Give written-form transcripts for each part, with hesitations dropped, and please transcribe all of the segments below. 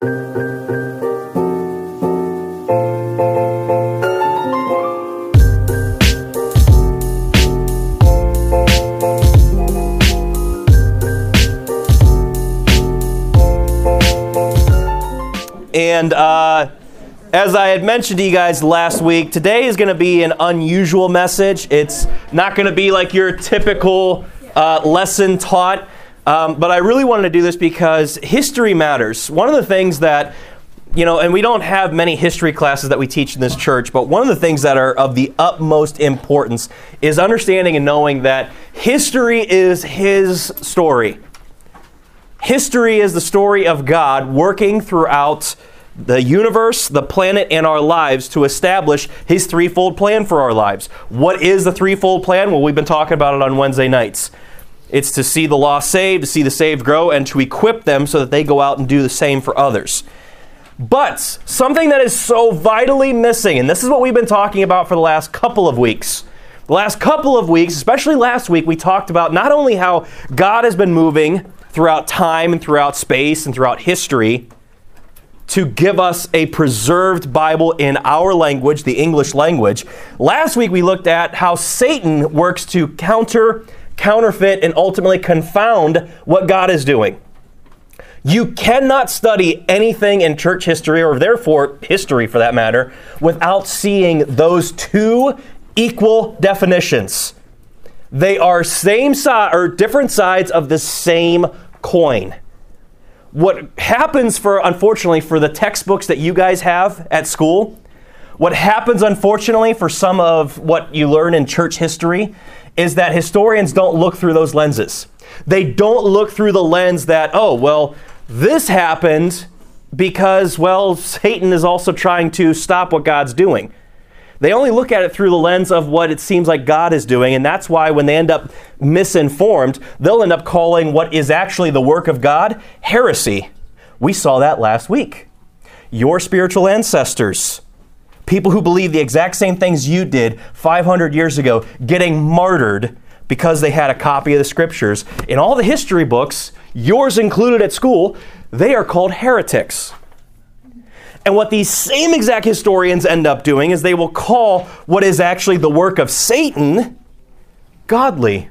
And as I had mentioned to you guys last week, today is going to be an unusual message. It's not going to be like your typical lesson taught, but I really wanted to do this because history matters. One of the things that, and we don't have many history classes that we teach in this church, but one of the things that are of the utmost importance is understanding and knowing that history is His story. History is the story of God working throughout the universe, the planet, and our lives to establish His threefold plan for our lives. What is the threefold plan? Well, we've been talking about it on Wednesday nights. It's to see the lost saved, to see the saved grow, and to equip them so that they go out and do the same for others. But something that is so vitally missing, and this is what we've been talking about for the last couple of weeks. The last couple of weeks, especially last week, we talked about not only how God has been moving throughout time and throughout space and throughout history to give us a preserved Bible in our language, the English language. Last week we looked at how Satan works to counterfeit, and ultimately confound what God is doing. You cannot study anything in church history, or therefore history for that matter, without seeing those two equal definitions. They are same side or different sides of the same coin. What happens unfortunately for the textbooks that you guys have at school, what happens unfortunately for some of what you learn in church history is that historians don't look through those lenses. They don't look through the lens that, this happened because, Satan is also trying to stop what God's doing. They only look at it through the lens of what it seems like God is doing, and that's why when they end up misinformed, they'll end up calling what is actually the work of God heresy. We saw that last week. Your spiritual ancestors, people who believe the exact same things you did 500 years ago, getting martyred because they had a copy of the scriptures. In all the history books, yours included at school, they are called heretics. And what these same exact historians end up doing is they will call what is actually the work of Satan godly.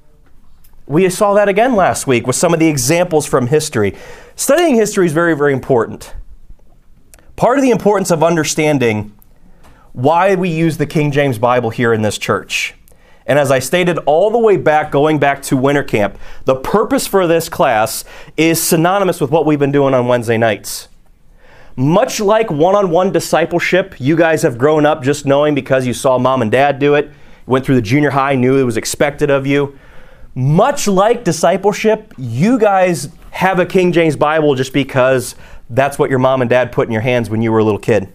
We saw that again last week with some of the examples from history. Studying history is very, very important. Part of the importance of understanding why we use the King James Bible here in this church. And as I stated all the way back, going back to winter camp, the purpose for this class is synonymous with what we've been doing on Wednesday nights. Much like one-on-one discipleship, you guys have grown up just knowing because you saw mom and dad do it, went through the junior high, knew it was expected of you. Much like discipleship, you guys have a King James Bible just because that's what your mom and dad put in your hands when you were a little kid.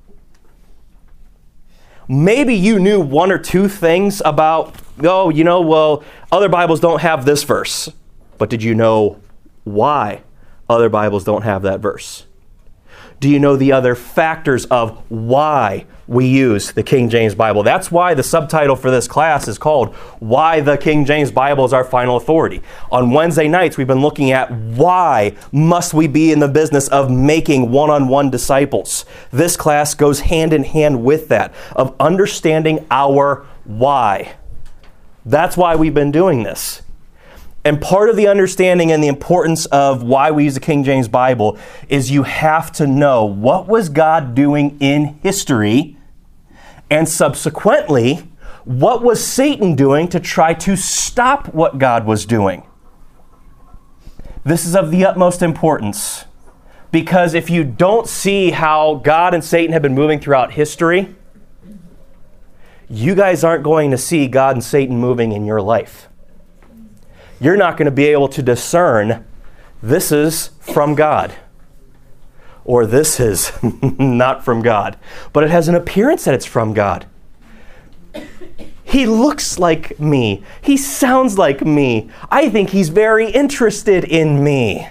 Maybe you knew one or two things about, other Bibles don't have this verse. But did you know why other Bibles don't have that verse? Do you know the other factors of why we use the King James Bible? That's why the subtitle for this class is called Why the King James Bible is Our Final Authority. On Wednesday nights, we've been looking at why must we be in the business of making one-on-one disciples. This class goes hand in hand with that, of understanding our why. That's why we've been doing this. And part of the understanding and the importance of why we use the King James Bible is you have to know what was God doing in history, and subsequently, what was Satan doing to try to stop what God was doing. This is of the utmost importance, because if you don't see how God and Satan have been moving throughout history, you guys aren't going to see God and Satan moving in your life. You're not going to be able to discern this is from God or this is not from God. But it has an appearance that it's from God. He looks like me. He sounds like me. I think he's very interested in me.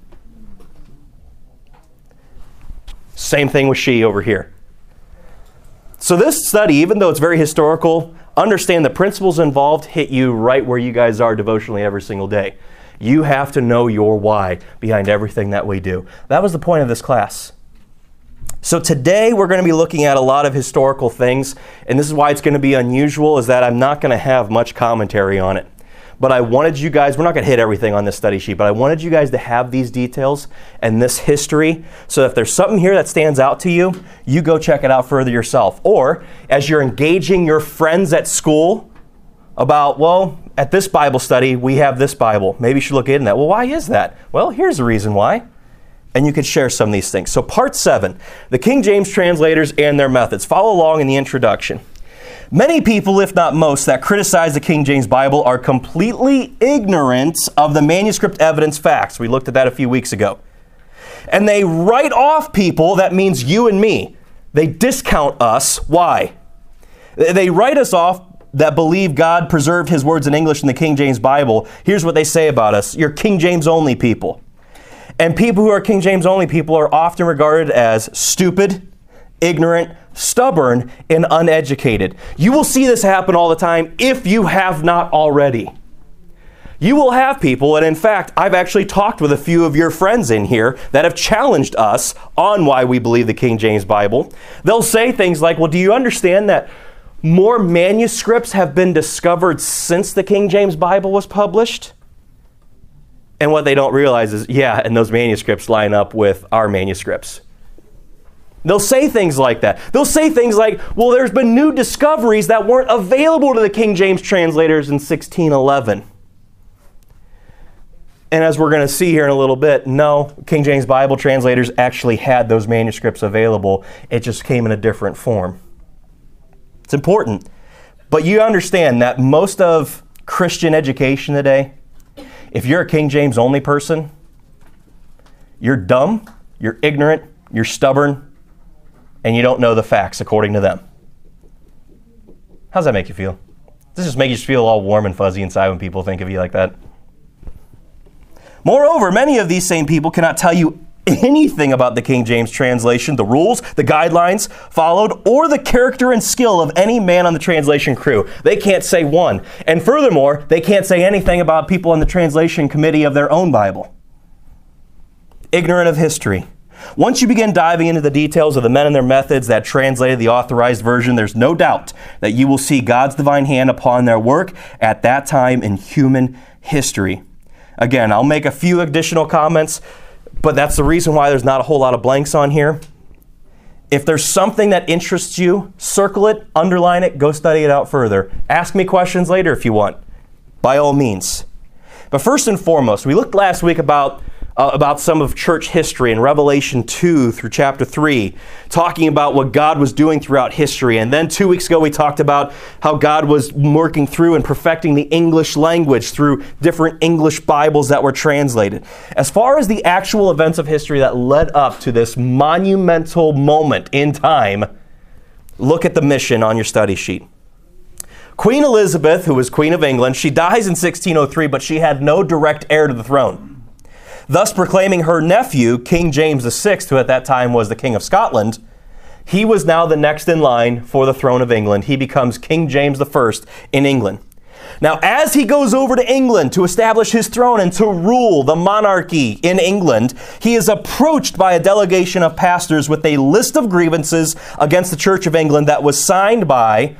Same thing with she over here. So this study, even though it's very historical, understand the principles involved hit you right where you guys are devotionally every single day. You have to know your why behind everything that we do. That was the point of this class. So today we're going to be looking at a lot of historical things, and this is why it's going to be unusual, is that I'm not going to have much commentary on it. But I wanted you guys, we're not going to hit everything on this study sheet, but I wanted you guys to have these details and this history, so if there's something here that stands out to you, you go check it out further yourself. Or as you're engaging your friends at school about, well, at this Bible study, we have this Bible. Maybe you should look into that. Well, why is that? Well, here's the reason why. And you could share some of these things. So part 7, the King James translators and their methods. Follow along in the introduction. Many people, if not most, that criticize the King James Bible are completely ignorant of the manuscript evidence facts. We looked at that a few weeks ago. And they write off people, that means you and me. They discount us. Why? They write us off that believe God preserved his words in English in the King James Bible. Here's what they say about us. You're King James only people. And people who are King James only people are often regarded as stupid, ignorant, stubborn, and uneducated. You will see this happen all the time if you have not already. You will have people, and in fact, I've actually talked with a few of your friends in here that have challenged us on why we believe the King James Bible. They'll say things like, well, do you understand that more manuscripts have been discovered since the King James Bible was published? And what they don't realize is, yeah, and those manuscripts line up with our manuscripts. They'll say things like that. They'll say things like, well, there's been new discoveries that weren't available to the King James translators in 1611. And as we're going to see here in a little bit, no, King James Bible translators actually had those manuscripts available. It just came in a different form. It's important. But you understand that most of Christian education today, if you're a King James only person, you're dumb, you're ignorant, you're stubborn, and you don't know the facts according to them. How does that make you feel? Does this just make you feel all warm and fuzzy inside when people think of you like that? Moreover, many of these same people cannot tell you anything about the King James translation, the rules, the guidelines followed, or the character and skill of any man on the translation crew. They can't say one. And furthermore, they can't say anything about people on the translation committee of their own Bible. Ignorant of history. Once you begin diving into the details of the men and their methods that translated the authorized version, there's no doubt that you will see God's divine hand upon their work at that time in human history. Again, I'll make a few additional comments, but that's the reason why there's not a whole lot of blanks on here. If there's something that interests you, circle it, underline it, go study it out further. Ask me questions later if you want, by all means. But first and foremost, we looked last week about some of church history in Revelation 2 through chapter 3, talking about what God was doing throughout history. And then 2 weeks ago, we talked about how God was working through and perfecting the English language through different English Bibles that were translated. As far as the actual events of history that led up to this monumental moment in time, look at the mission on your study sheet. Queen Elizabeth, who was Queen of England, she dies in 1603, but she had no direct heir to the throne. Thus proclaiming her nephew, King James VI, who at that time was the King of Scotland, he was now the next in line for the throne of England. He becomes King James I in England. Now, as he goes over to England to establish his throne and to rule the monarchy in England, he is approached by a delegation of pastors with a list of grievances against the Church of England that was signed by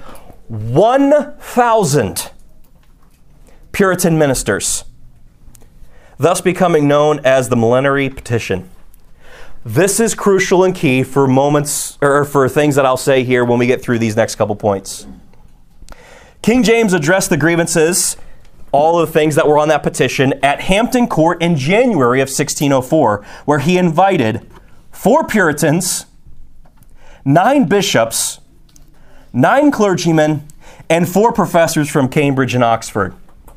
1,000 Puritan ministers, thus becoming known as the Millenary Petition. This is crucial and key for for things that I'll say here when we get through these next couple points. King James addressed the grievances, all of the things that were on that petition, at Hampton Court in January of 1604, where he invited 4 Puritans, 9 bishops, 9 clergymen, and 4 professors from Cambridge and Oxford.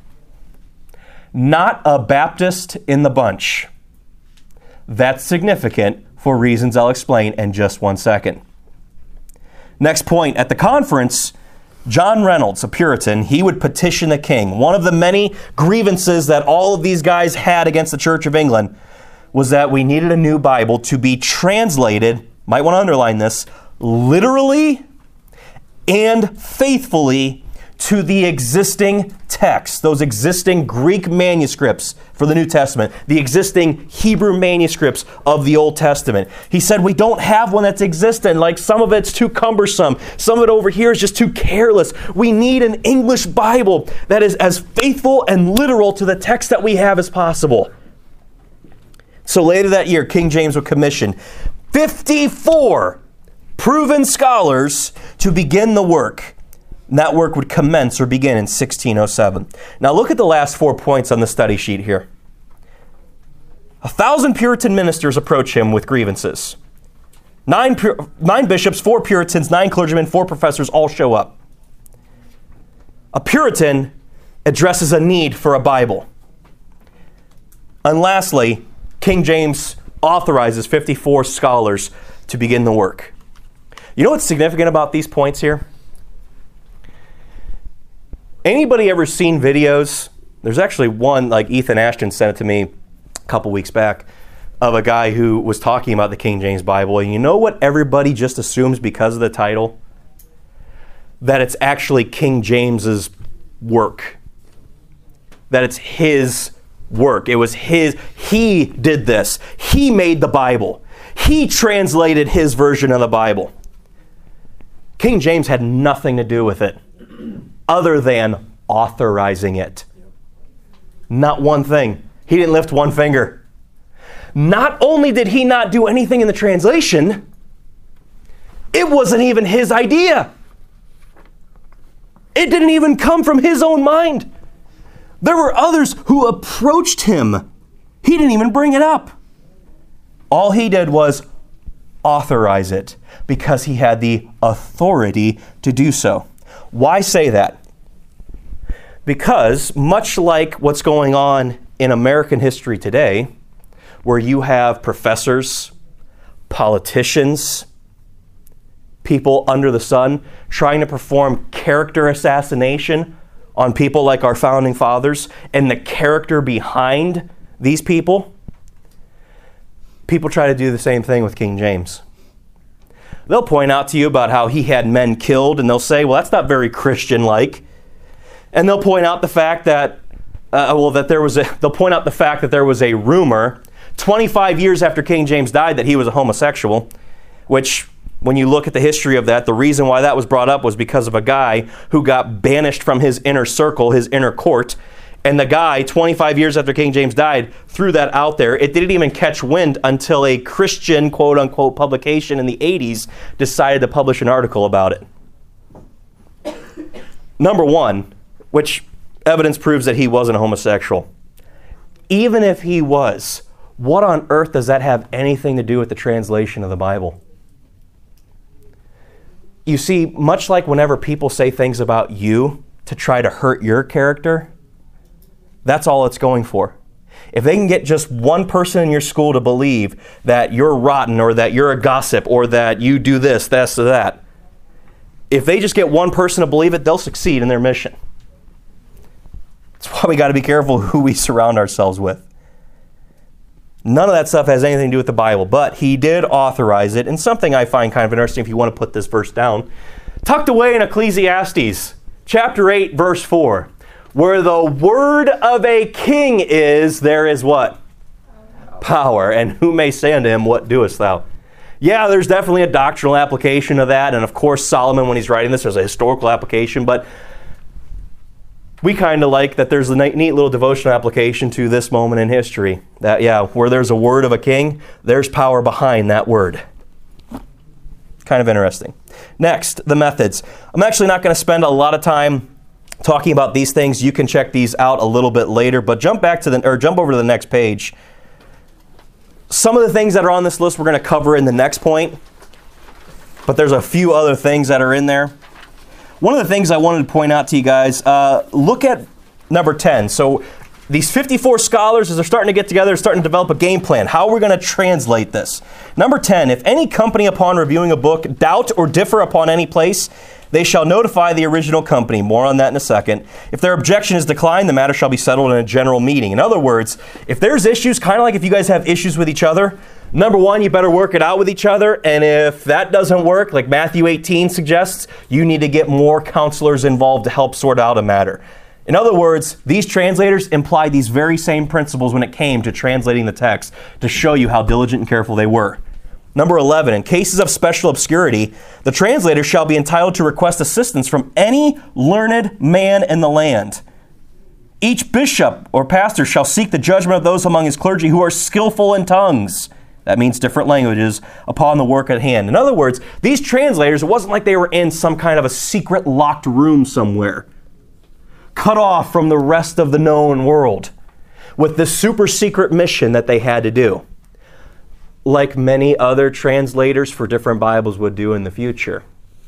Not a Baptist in the bunch. That's significant for reasons I'll explain in just one second. Next point, at the conference, John Reynolds, a Puritan, he would petition the king. One of the many grievances that all of these guys had against the Church of England was that we needed a new Bible to be translated, might want to underline this, literally and faithfully to the existing text, those existing Greek manuscripts for the New Testament, the existing Hebrew manuscripts of the Old Testament. He said, we don't have one that's existent. Like, some of it's too cumbersome. Some of it over here is just too careless. We need an English Bible that is as faithful and literal to the text that we have as possible. So later that year, King James would commission 54 proven scholars to begin the work. And that work would commence or begin in 1607. Now look at the last 4 points on the study sheet here. 1,000 Puritan ministers approach him with grievances. 9 bishops, 4 Puritans, 9 clergymen, 4 professors all show up. A Puritan addresses a need for a Bible. And lastly, King James authorizes 54 scholars to begin the work. You know what's significant about these points here? Anybody ever seen videos? There's actually one, like Ethan Ashton sent it to me a couple weeks back, of a guy who was talking about the King James Bible. And you know what everybody just assumes because of the title? That it's actually King James's work. That it's his work. It was his. He did this. He made the Bible. He translated his version of the Bible. King James had nothing to do with it other than authorizing it. Not one thing. He didn't lift one finger. Not only did he not do anything in the translation, it wasn't even his idea. It didn't even come from his own mind. There were others who approached him. He didn't even bring it up. All he did was authorize it because he had the authority to do so. Why say that? Because much like what's going on in American history today, where you have professors, politicians, people under the sun trying to perform character assassination on people like our founding fathers and the character behind these people, people try to do the same thing with King James. They'll point out to you about how he had men killed, and they'll say, well, that's not very Christian-like. And they'll point out the fact that, they'll point out the fact that there was a rumor 25 years after King James died that he was a homosexual, which, when you look at the history of that, the reason why that was brought up was because of a guy who got banished from his inner circle, his inner court. And the guy, 25 years after King James died, threw that out there. It didn't even catch wind until a Christian, quote-unquote, publication in the 80s decided to publish an article about it. Number one, which evidence proves that he wasn't a homosexual. Even if he was, what on earth does that have anything to do with the translation of the Bible? You see, much like whenever people say things about you to try to hurt your character, that's all it's going for. If they can get just one person in your school to believe that you're rotten or that you're a gossip or that you do this, or that, if they just get one person to believe it, they'll succeed in their mission. That's why we got to be careful who we surround ourselves with. None of that stuff has anything to do with the Bible, but he did authorize it. And something I find kind of interesting, if you want to put this verse down, tucked away in Ecclesiastes, chapter 8, verse 4. Where the word of a king is, there is what? Power. And who may say unto him, what doest thou? Yeah, there's definitely a doctrinal application of that. And of course, Solomon, when he's writing this, there's a historical application. But we kind of like that there's a neat little devotional application to this moment in history. That, yeah, where there's a word of a king, there's power behind that word. Kind of interesting. Next, the methods. I'm actually not going to spend a lot of time talking about these things. You can check these out a little bit later, but jump over to the next page. Some of the things that are on this list we're going to cover in the next point, but there's a few other things that are in there. One of the things I wanted to point out to you guys, look at number 10. So these 54 scholars, as they're starting to get together, starting to develop a game plan. How are we going to translate this? Number 10, if any company upon reviewing a book doubt or differ upon any place, they shall notify the original company. More on that in a second. If their objection is declined, the matter shall be settled in a general meeting. In other words, if there's issues, kind of like if you guys have issues with each other, Number one, you better work it out with each other. And if that doesn't work, like Matthew 18 suggests, you need to get more counselors involved to help sort out a matter. In other words, these translators implied these very same principles when it came to translating the text to show you how diligent and careful they were. Number 11, in cases of special obscurity, the translator shall be entitled to request assistance from any learned man in the land. Each bishop or pastor shall seek the judgment of those among his clergy who are skillful in tongues. That means different languages upon the work at hand. In other words, these translators, it wasn't like they were in some kind of a secret locked room somewhere, cut off from the rest of the known world, with this super secret mission that they had to do, like many other translators for different Bibles would do in the future.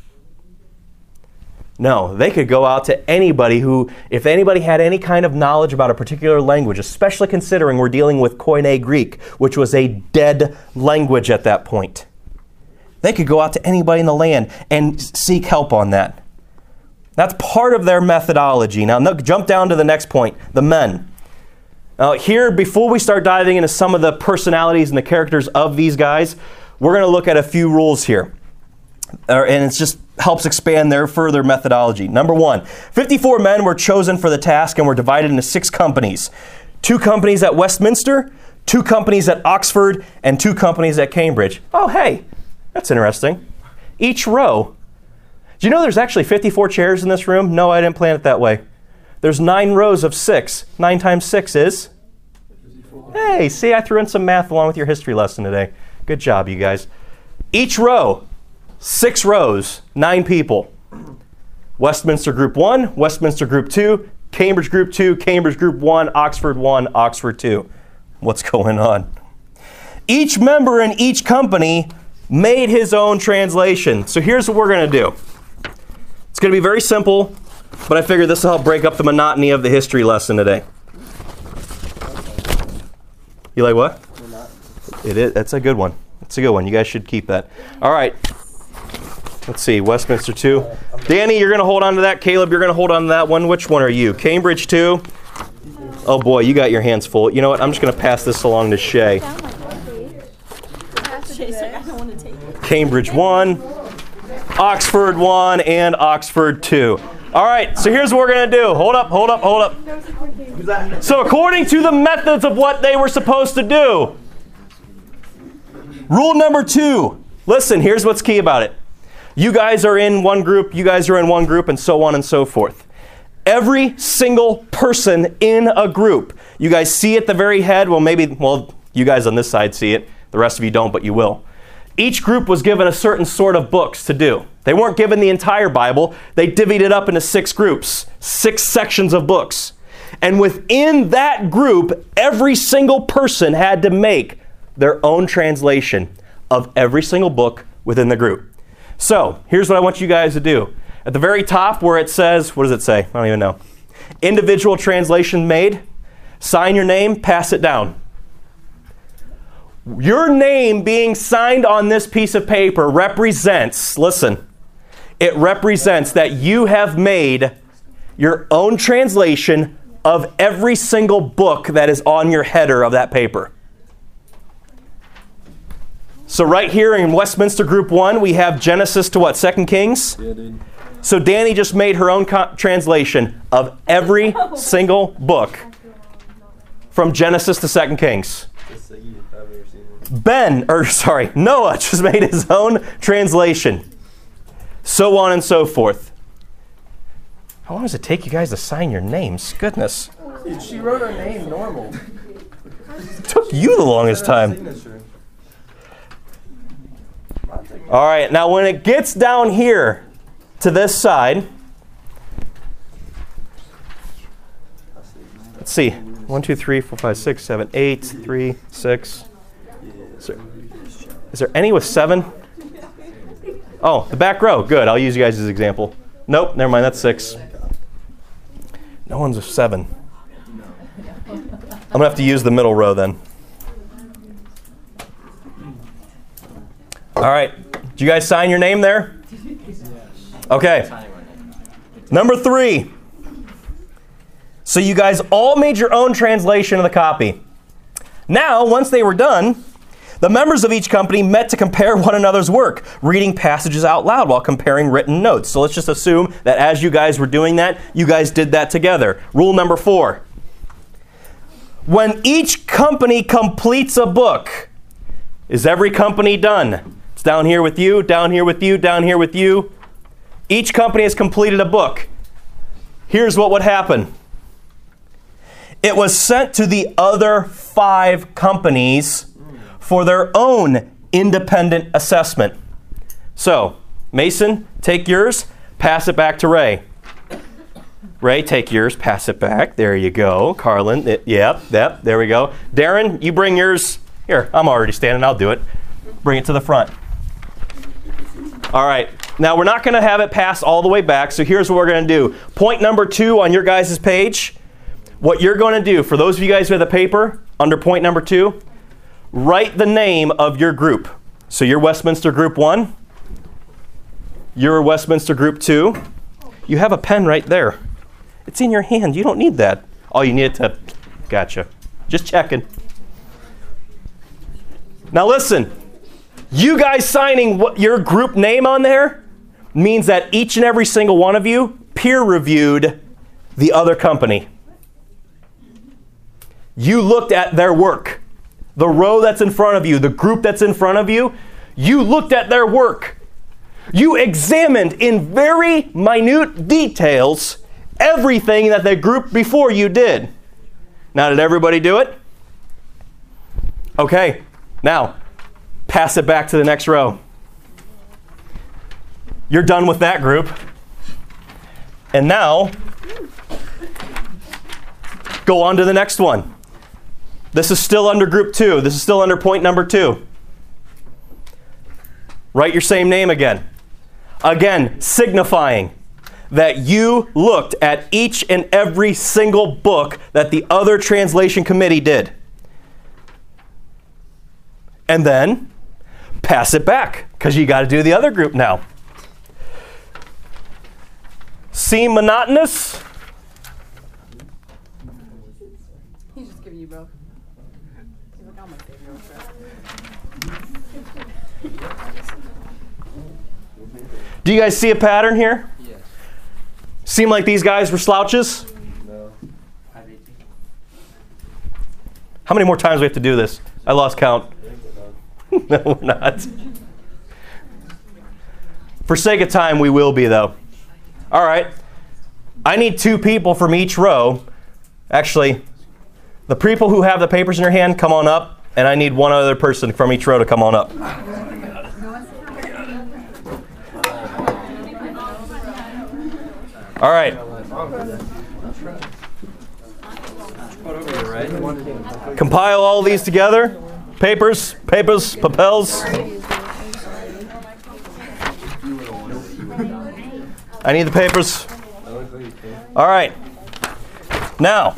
No, they could go out to anybody who, if anybody had any kind of knowledge about a particular language, especially considering we're dealing with Koine Greek, which was a dead language at that point. They could go out to anybody in the land and seek help on that. That's part of their methodology. Now, jump down to the next point, the men. Now, here, before we start diving into some of the personalities and the characters of these guys, we're going to look at a few rules here. And it just helps expand their further methodology. Number one, 54 men were chosen for the task and were divided into 6 companies. 2 companies at Westminster, 2 companies at Oxford, and 2 companies at Cambridge. Oh, hey, that's interesting. Each row. Do you know there's actually 54 chairs in this room? No, I didn't plan it that way. There's 9 rows of 6. 9 times 6 is? 54. Hey, see, I threw in some math along with your history lesson today. Good job, you guys. Each row. 6 rows, 9 people. Westminster Group 1, Westminster Group 2, Cambridge Group 2, Cambridge Group 1, Oxford 1, Oxford 2. What's going on? Each member in each company made his own translation. So here's what we're going to do. It's going to be very simple, but I figured this will help break up the monotony of the history lesson today. You like what? It is. That's a good one. That's a good one. You guys should keep that. All right. Let's see, Westminster 2. Danny, you're going to hold on to that. Caleb, you're going to hold on to that one. Which one are you? Cambridge 2? Oh boy, you got your hands full. You know what? I'm just going to pass this along to Shay. Cambridge 1, Oxford 1, and Oxford 2. All right, so here's what we're going to do. Hold up, hold up, hold up. So according to the methods of what they were supposed to do, rule number 2. Listen, here's what's key about it. You guys are in one group, you guys are in one group, and so on and so forth. Every single person in a group, you guys see at the very head, well, you guys on this side see it, the rest of you don't, but you will. Each group was given a certain sort of books to do. They weren't given the entire Bible, they divvied it up into 6 groups, 6 sections of books. And within that group, every single person had to make their own translation of every single book within the group. So, here's what I want you guys to do. At the very top where it says, what does it say? I don't even know. Individual translation made. Sign your name, pass it down. Your name being signed on this piece of paper represents, listen, it represents that you have made your own translation of every single book that is on your header of that paper. So right here in Westminster Group 1, we have Genesis to what? 2 Kings? Yeah, dude. So Danny just made her own translation of every single book from Genesis to 2 Kings. Noah just made his own translation. So on and so forth. How long does it take you guys to sign your names? Goodness. Dude, she wrote her name normal. It took you the longest time. All right, now when it gets down here to this side, let's see, 1, 2, 3, 4, 5, 6, 7, 8, 3, 6. Is there any with 7? Oh, the back row. Good, I'll use you guys as an example. Nope, never mind, that's 6. No one's with 7. I'm going to have to use the middle row then. All right. Did you guys sign your name there? Okay. Number 3. So you guys all made your own translation of the copy. Now, once they were done, The members of each company met to compare one another's work, reading passages out loud while comparing written notes. So let's just assume that as you guys were doing that, you guys did that together. Rule number 4. When each company completes a book, is every company done? It's down here with you, down here with you, down here with you. Each company has completed a book. Here's what would happen. It was sent to the other 5 companies for their own independent assessment. So, Mason, take yours, pass it back to Ray. Ray, take yours, pass it back. There you go. Carlin, yep, there we go. Darren, you bring yours. Here, I'm already standing, I'll do it. Bring it to the front. All right, now we're not going to have it pass all the way back, so here's what we're going to do. Point number 2 on your guys' page, what you're going to do, for those of you guys who have the paper, under point number 2, write the name of your group. So you're Westminster Group 1. You're Westminster Group 2. You have a pen right there. It's in your hand. You don't need that. Oh, you need it to... Gotcha. Just checking. Now listen. You guys signing your group name on there means that each and every single one of you peer-reviewed the other company. You looked at their work. The row that's in front of you, the group that's in front of you, you looked at their work. You examined in very minute details everything that the group before you did. Now, did everybody do it? Okay, now, pass it back to the next row. You're done with that group. And now, go on to the next one. This is still under group 2. This is still under point number 2. Write your same name again. Again, signifying that you looked at each and every single book that the other translation committee did. And then pass it back, because you got to do the other group now. Seem monotonous? He's just giving you both. He's like, I'm gonna save your Do you guys see a pattern here? Yes. Seem like these guys were slouches? No. How many more times do we have to do this? I lost count. No, we're not. For sake of time, we will be, though. All right. I need 2 people from each row. Actually, the people who have the papers in your hand, come on up. And I need one other person from each row to come on up. All right. Compile all these together. Papers, papels. I need the papers. All right. Now,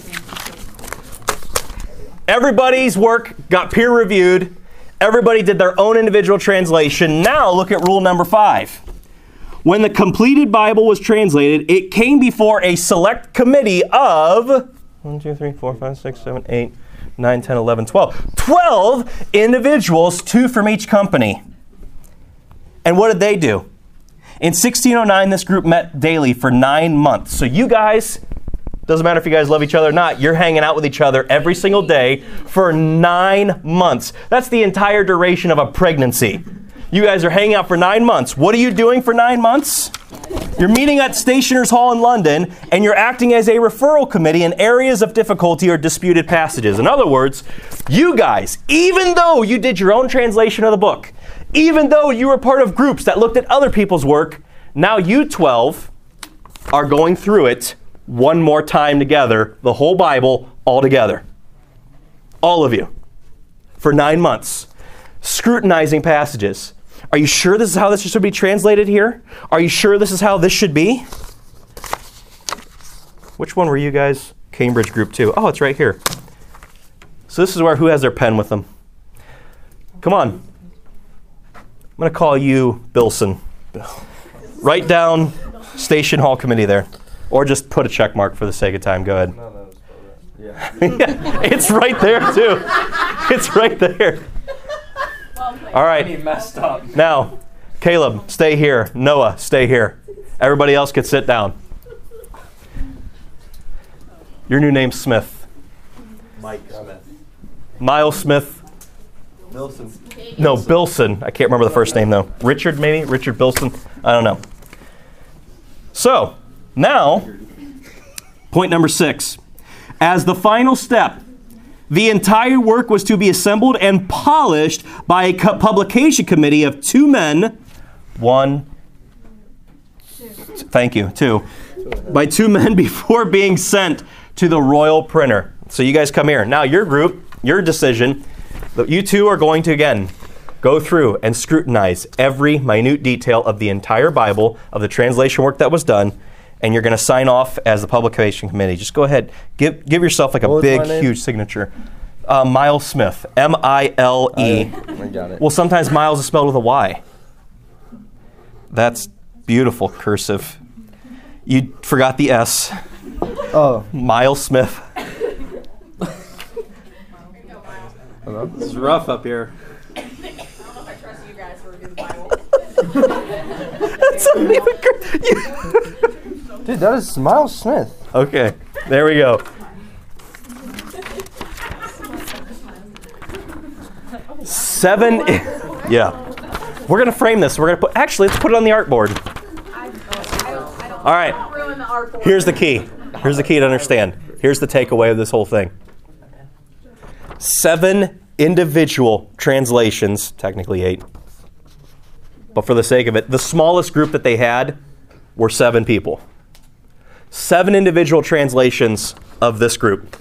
everybody's work got peer-reviewed. Everybody did their own individual translation. Now, look at rule number 5. When the completed Bible was translated, it came before a select committee of 1, 2, 3, 4, 5, 6, 7, 8, 9, 10, 11, 12. 12 individuals, 2 from each company. And what did they do? In 1609, this group met daily for 9 months. So you guys, doesn't matter if you guys love each other or not, you're hanging out with each other every single day for 9 months. That's the entire duration of a pregnancy. You guys are hanging out for 9 months. What are you doing for 9 months? You're meeting at Stationers' Hall in London, and you're acting as a referral committee in areas of difficulty or disputed passages. In other words, you guys, even though you did your own translation of the book, even though you were part of groups that looked at other people's work, now you 12 are going through it one more time together, the whole Bible all together. All of you. For 9 months. Scrutinizing passages. Are you sure this is how this should be translated here? Are you sure this is how this should be? Which one were you guys? Cambridge Group 2. Oh, it's right here. So this is where who has their pen with them? Come on. I'm going to call you Bilson. Write down Station Hall Committee there. Or just put a check mark for the sake of time. Go ahead. No, yeah. Yeah, it's right there, too. It's right there. All right. He messed up. Now, Caleb, stay here. Noah, stay here. Everybody else can sit down. Your new name's Smith. Mike Smith. Miles Smith. Wilson. No, Bilson. I can't remember the first name, though. Richard, maybe? Richard Bilson? I don't know. So, now, point number 6. As the final step, the entire work was to be assembled and polished by a publication committee of 2 men. 1, thank you, 2. By 2 men before being sent to the royal printer. So you guys come here. Now your group, your decision, you 2 are going to, again, go through and scrutinize every minute detail of the entire Bible, of the translation work that was done, and you're going to sign off as the publication committee. Just go ahead. Give yourself like a big, huge signature. Miles Smith. M-I-L-E. I got it. Well, sometimes Miles is spelled with a Y. That's beautiful cursive. You forgot the S. Oh. Miles Smith. Hello? This is rough up here. I don't know if I trust you guys to review the Bible. Dude, that is Miles Smith. Okay, there we go. 7. Yeah. We're going to frame this. We're going to put, actually, let's put it on the artboard. All right. Ruin the art board. Here's the key. Here's the key to understand. Here's the takeaway of this whole thing. 7 individual translations, technically 8. But for the sake of it, the smallest group that they had were 7 people. 7 individual translations of this group.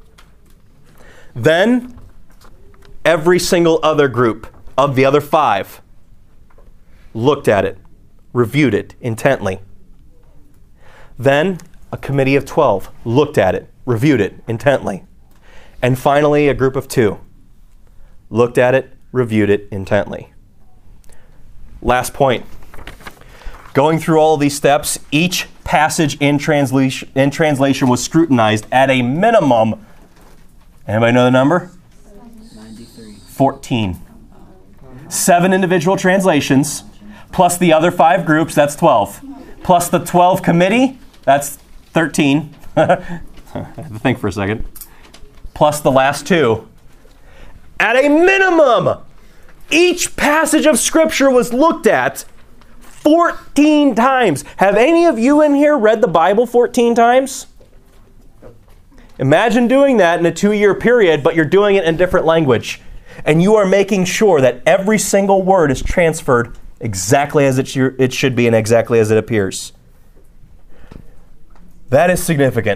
Then, every single other group of the other 5 looked at it, reviewed it intently. Then, a committee of 12 looked at it, reviewed it intently. And finally, a group of 2 looked at it, reviewed it intently. Last point. Going through all of these steps, each passage in translation was scrutinized at a minimum. Anybody know the number? 93. 14. 7 individual translations, plus the other 5 groups, that's 12. Plus the 12 committee, that's 13. I have to think for a second. Plus the last 2. At a minimum, each passage of Scripture was looked at 14 times. Have any of you in here read the Bible 14 times? Imagine doing that in a 2-year period, but you're doing it in a different language. And you are making sure that every single word is transferred exactly as it should be and exactly as it appears. That is significant.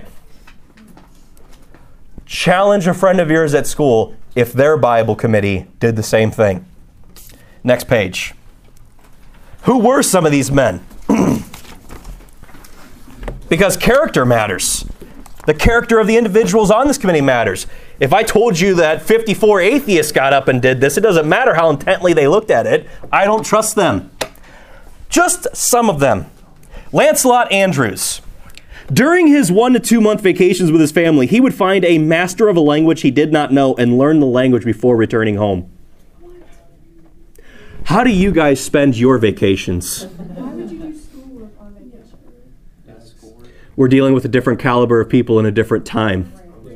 Challenge a friend of yours at school if their Bible committee did the same thing. Next page. Who were some of these men? Because character matters. The character of the individuals on this committee matters. If I told you that 54 atheists got up and did this, it doesn't matter how intently they looked at it. I don't trust them. Just some of them. Lancelot Andrewes. During his 1 to 2 month vacations with his family, he would find a master of a language he did not know and learn the language before returning home. How do you guys spend your vacations? Why would you do schoolwork on vacation? We're dealing with a different caliber of people in a different time.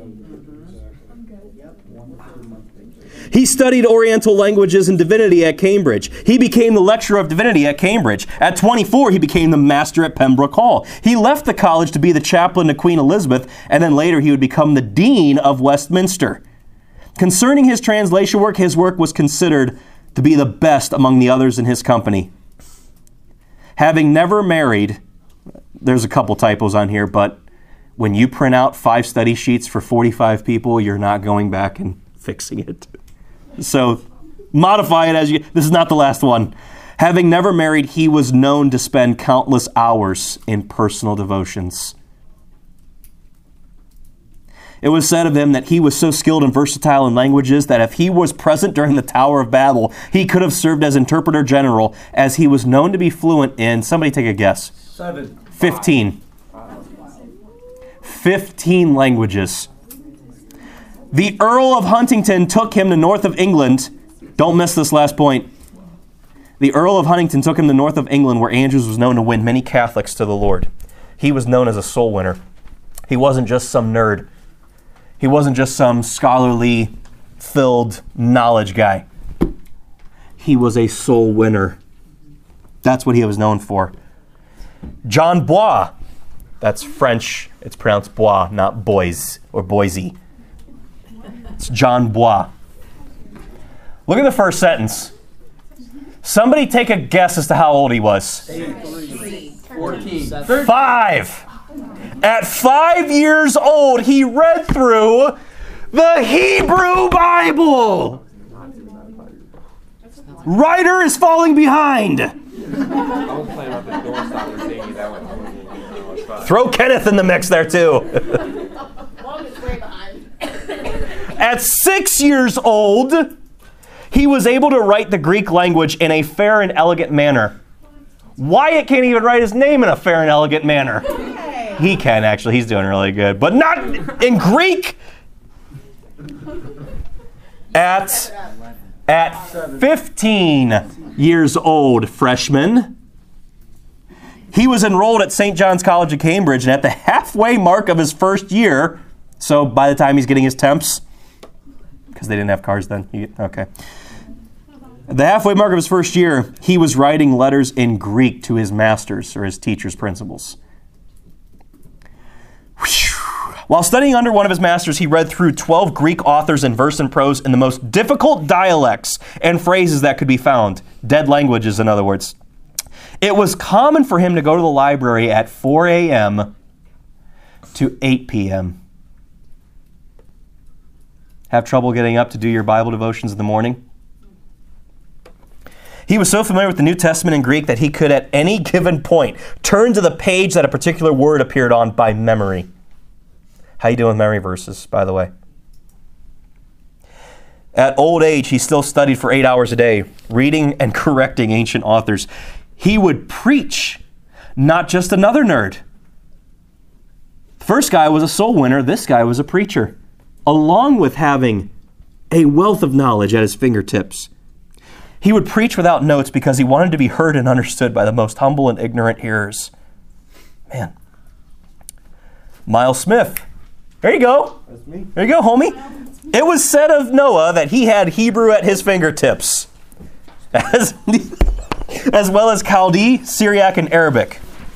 He studied Oriental languages and divinity at Cambridge. He became the lecturer of divinity at Cambridge. At 24, he became the master at Pembroke Hall. He left the college to be the chaplain to Queen Elizabeth, and then later he would become the dean of Westminster. Concerning his translation work, his work was considered to be the best among the others in his company. Having never married, there's a couple typos on here, but when you print out 5 study sheets for 45 people, you're not going back and fixing it. So modify it as you... This is not the last one. Having never married, he was known to spend countless hours in personal devotions. It was said of him that he was so skilled and versatile in languages that if he was present during the Tower of Babel, he could have served as interpreter general, as he was known to be fluent in... Somebody take a guess. 7. 15. 15 languages. The Earl of Huntingdon took him to north of England. Don't miss this last point. The Earl of Huntingdon took him to the north of England, where Andrews was known to win many Catholics to the Lord. He was known as a soul winner. He wasn't just some nerd. He wasn't just some scholarly, filled knowledge guy. He was a soul winner. That's what he was known for. John Bois. That's French. It's pronounced Bois, not Boise or Boise. It's John Bois. Look at the first sentence. Somebody take a guess as to how old he was. 14. 5. At 5 years old, he read through the Hebrew Bible. Writer is falling behind. Throw Kenneth in the mix there too. At 6 years old, he was able to write the Greek language in a fair and elegant manner. Wyatt can't even write his name in a fair and elegant manner. He can, actually. He's doing really good. But not in Greek. At 15 years old, freshman, he was enrolled at St. John's College of Cambridge, and at the halfway mark of his first year, so by the time he's getting his temps, because they didn't have cars then. Okay. At the halfway mark of his first year, he was writing letters in Greek to his masters or his teachers' principals. While studying under one of his masters, he read through 12 Greek authors in verse and prose in the most difficult dialects and phrases that could be found. Dead languages, in other words. It was common for him to go to the library at 4 a.m. to 8 p.m. Have trouble getting up to do your Bible devotions in the morning? He was so familiar with the New Testament in Greek that he could at any given point turn to the page that a particular word appeared on by memory. How you doing with memory verses, by the way? At old age, he still studied for 8 hours a day, reading and correcting ancient authors. He would preach, not just another nerd. The first guy was a soul winner. This guy was a preacher, along with having a wealth of knowledge at his fingertips. He would preach without notes because he wanted to be heard and understood by the most humble and ignorant hearers. Man. Miles Smith. There you go. That's me. There you go, homie. It was said of Noah that he had Hebrew at his fingertips, as well as Chaldee, Syriac, and Arabic.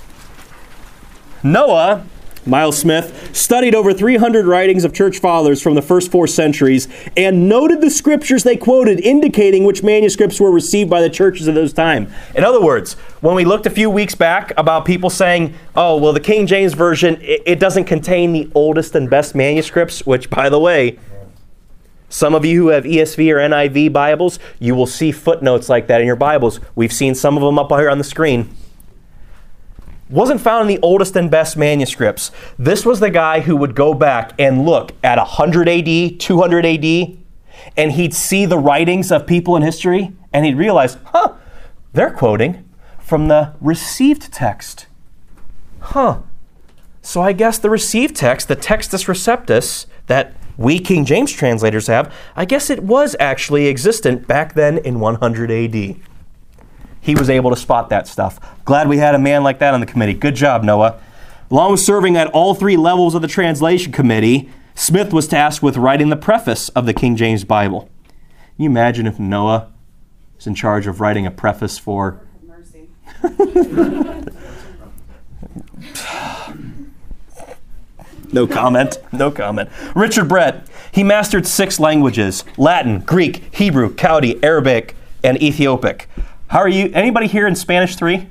Noah, Miles Smith, studied over 300 writings of church fathers from the first 4 centuries and noted the scriptures they quoted, indicating which manuscripts were received by the churches of those time. In other words, when we looked a few weeks back about people saying, oh, well, the King James Version, it doesn't contain the oldest and best manuscripts, which, by the way, some of you who have ESV or NIV Bibles, you will see footnotes like that in your Bibles. We've seen some of them up here on the screen. Wasn't found in the oldest and best manuscripts. This was the guy who would go back and look at 100 AD, 200 AD, and he'd see the writings of people in history, and he'd realize, they're quoting from the received text. So I guess the received text, the Textus Receptus, that we King James translators have, I guess it was actually existent back then in 100 AD. He was able to spot that stuff. Glad we had a man like that on the committee. Good job, Noah. Along with serving at all 3 levels of the translation committee, Smith was tasked with writing the preface of the King James Bible. Can you imagine if Noah was in charge of writing a preface for... Mercy. No comment. No comment. Richard Brett. He mastered 6 languages: Latin, Greek, Hebrew, Chaldee, Arabic, and Ethiopic. How are you? Anybody here in Spanish 3?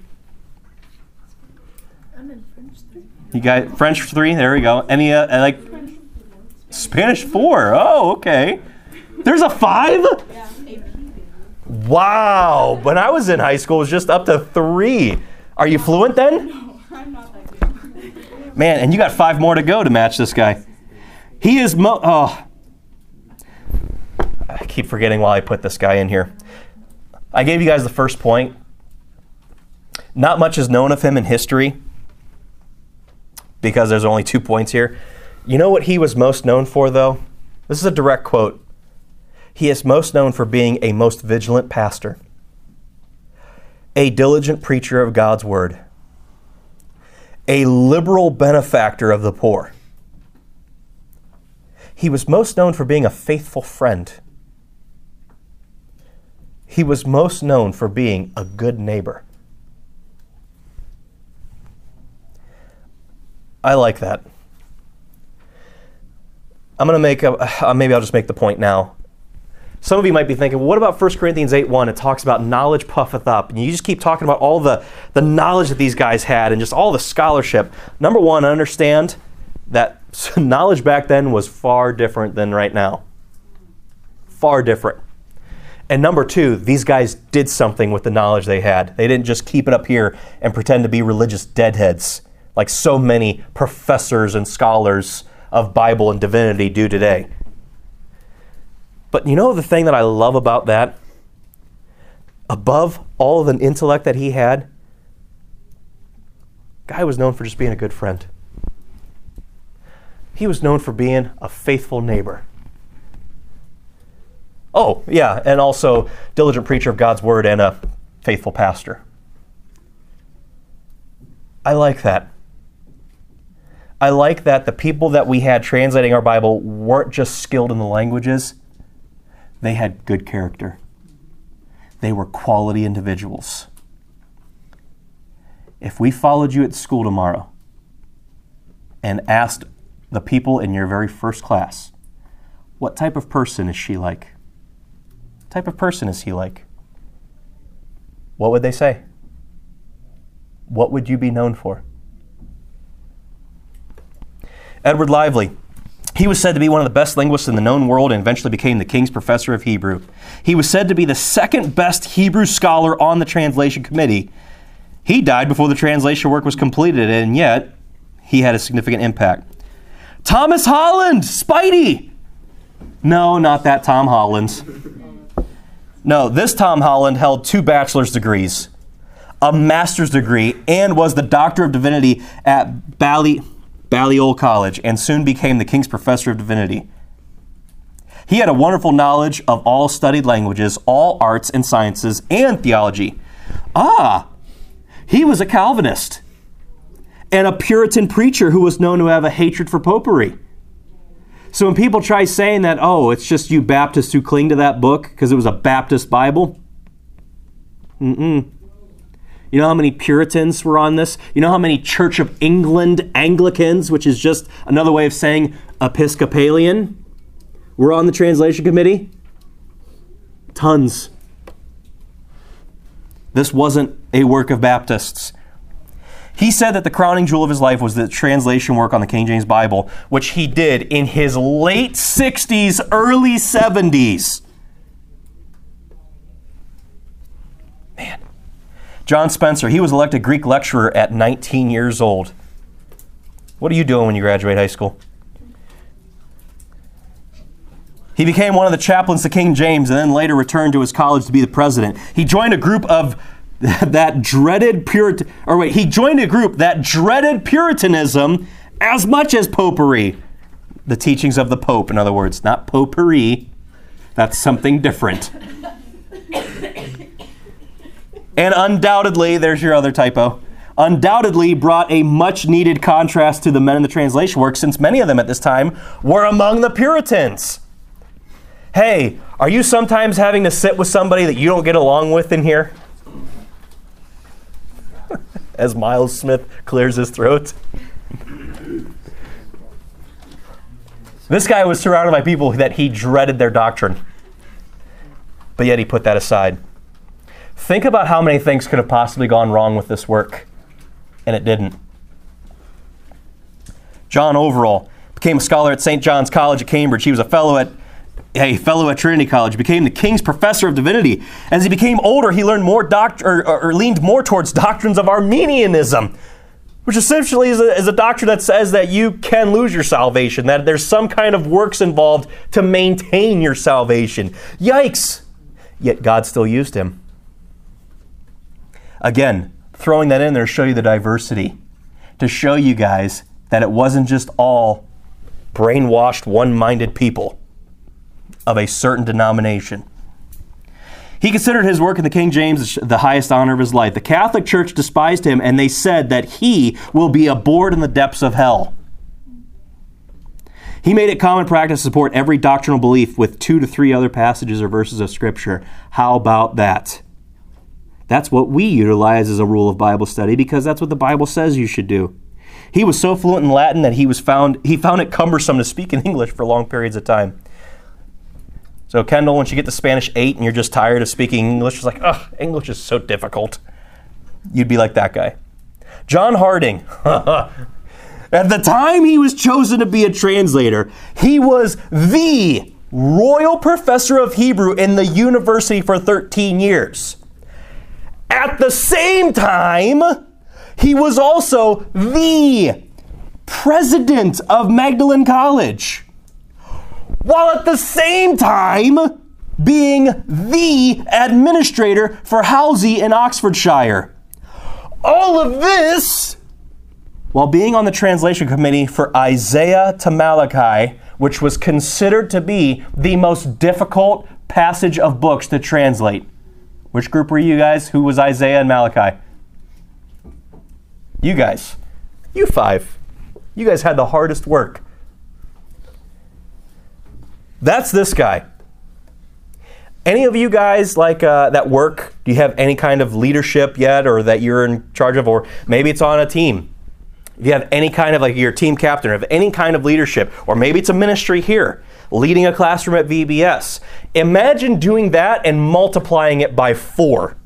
I'm in French 3. You got French 3? There we go. Any like Spanish 4? Oh, okay. There's a 5? Yeah, AP. Wow. When I was in high school, it was just up to 3. Are you fluent then? No, I'm not that good. Man, and you got 5 more to go to match this guy. He is I keep forgetting why I put this guy in here. I gave you guys the first point. Not much is known of him in history because there's only 2 points here. You know what he was most known for, though? This is a direct quote. He is most known for being a most vigilant pastor. a diligent preacher of God's word, a liberal benefactor of the poor. He was most known for being a faithful friend. He was most known for being a good neighbor. I like that. I'm going to make maybe I'll just make the point now. Some of you might be thinking, well, what about 1 Corinthians 8:1? It talks about knowledge puffeth up. And you just keep talking about all the knowledge that these guys had and just all the scholarship. Number one, understand that knowledge back then was far different than right now. Far different. And number two, these guys did something with the knowledge they had. They didn't just keep it up here and pretend to be religious deadheads like so many professors and scholars of Bible and divinity do today. But you know the thing that I love about that? Above all of the intellect that he had, guy was known for just being a good friend. He was known for being a faithful neighbor. Oh, yeah, and also diligent preacher of God's word and a faithful pastor. I like that. I like that the people that we had translating our Bible weren't just skilled in the languages. They had good character. They were quality individuals. If we followed you at school tomorrow and asked the people in your very first class, what type of person is she like? What type of person is he like? What would they say? What would you be known for? Edward Lively. He was said to be one of the best linguists in the known world and eventually became the King's Professor of Hebrew. He was said to be the second best Hebrew scholar on the translation committee. He died before the translation work was completed, and yet he had a significant impact. Thomas Holland, Spidey. No, not that Tom Holland. No, this Tom Holland held 2 bachelor's degrees, a master's degree, and was the Doctor of Divinity at Balliol College, and soon became the King's Professor of Divinity. He had a wonderful knowledge of all studied languages, all arts and sciences, and theology. He was a Calvinist and a Puritan preacher who was known to have a hatred for popery. So when people try saying that, oh, it's just you Baptists who cling to that book because it was a Baptist Bible, You know how many Puritans were on this? You know how many Church of England Anglicans, which is just another way of saying Episcopalian, were on the translation committee? Tons. This wasn't a work of Baptists. He said that the crowning jewel of his life was the translation work on the King James Bible, which he did in his late 60s, early 70s. Man. John Spencer, he was elected Greek lecturer at 19 years old. What are you doing when you graduate high school? He became one of the chaplains to King James and then later returned to his college to be the president. He joined a group of that dreaded Puritanism as much as popery. The teachings of the Pope, in other words, not potpourri. That's something different. And undoubtedly, there's your other typo, undoubtedly brought a much-needed contrast to the men in the translation work, since many of them at this time were among the Puritans. Hey, are you sometimes having to sit with somebody that you don't get along with in here? As Miles Smith clears his throat. This guy was surrounded by people that he dreaded their doctrine. But yet he put that aside. Think about how many things could have possibly gone wrong with this work, and it didn't. John Overall became a scholar at St. John's College at Cambridge. He was a fellow at Trinity College. He became the King's Professor of Divinity. As he became older, he learned more leaned more towards doctrines of Arminianism, which essentially is a doctrine that says that you can lose your salvation, that there's some kind of works involved to maintain your salvation. Yikes! Yet God still used him. Again, throwing that in there to show you the diversity, to show you guys that it wasn't just all brainwashed, one-minded people of a certain denomination. He considered his work in the King James the highest honor of his life. The Catholic Church despised him, and they said that he will be abhorred in the depths of hell. He made it common practice to support every doctrinal belief with 2 to 3 other passages or verses of Scripture. How about that? That's what we utilize as a rule of Bible study because that's what the Bible says you should do. He was so fluent in Latin that he found it cumbersome to speak in English for long periods of time. So Kendall, once you get to Spanish 8 and you're just tired of speaking English, it's like, ugh, English is so difficult. You'd be like that guy. John Harding. At the time he was chosen to be a translator, he was the royal professor of Hebrew in the university for 13 years. At the same time, he was also the president of Magdalen College, while at the same time being the administrator for Halsey in Oxfordshire. All of this while being on the translation committee for Isaiah to Malachi, which was considered to be the most difficult passage of books to translate. Which group were you guys? Who was Isaiah and Malachi? You guys. You 5. You guys had the hardest work. That's this guy. Any of you guys like that work? Do you have any kind of leadership yet or that you're in charge of? Or maybe it's on a team. If you have any kind of, like you're a team captain, or have any kind of leadership, or maybe it's a ministry here, leading a classroom at VBS. Imagine doing that and multiplying it by 4.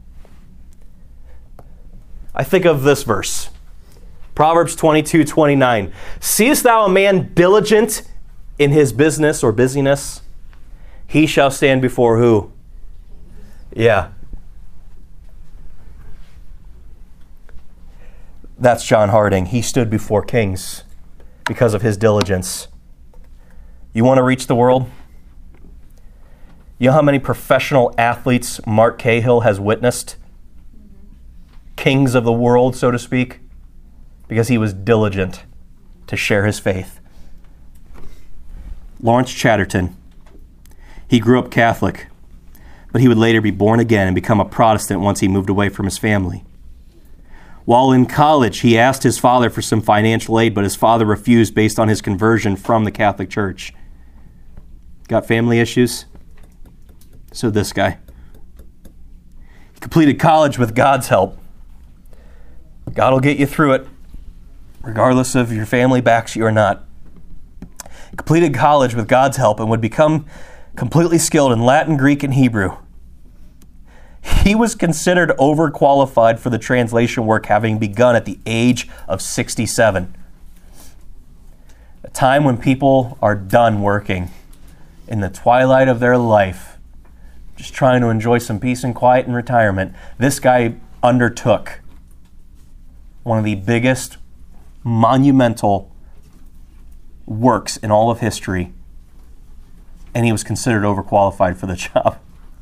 I think of this verse. Proverbs 22:29. Seest thou a man diligent in his business or busyness? He shall stand before who? Yeah. That's John Harding. He stood before kings because of his diligence. You want to reach the world? You know how many professional athletes Mark Cahill has witnessed? Kings of the world, so to speak, because he was diligent to share his faith. Lawrence Chatterton. He grew up Catholic, but he would later be born again and become a Protestant once he moved away from his family. While in college, he asked his father for some financial aid, but his father refused based on his conversion from the Catholic Church. Got family issues? So this guy. He completed college with God's help. God will get you through it, regardless of your family backs you or not. He completed college with God's help and would become completely skilled in Latin, Greek, and Hebrew. He was considered overqualified for the translation work, having begun at the age of 67. A time when people are done working, in the twilight of their life, just trying to enjoy some peace and quiet and retirement. This guy undertook one of the biggest monumental works in all of history, and he was considered overqualified for the job.